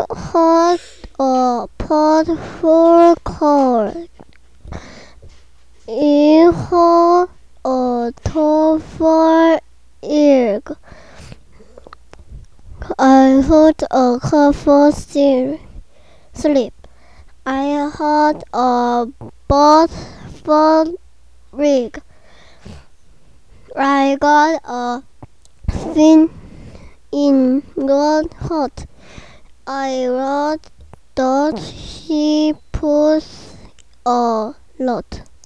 had a pot full cold. It had a tough egg. I had a comfort sleep. I had a bath rig. I got a fin in one hot. I wrote that he puts a lot.